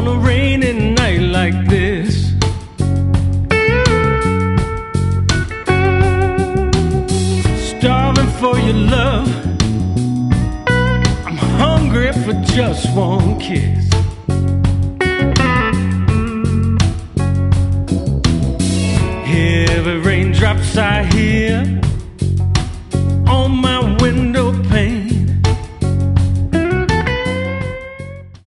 on a rainy night like this. Starving for your love, I'm hungry for just one kiss. Heavy raindrops I hear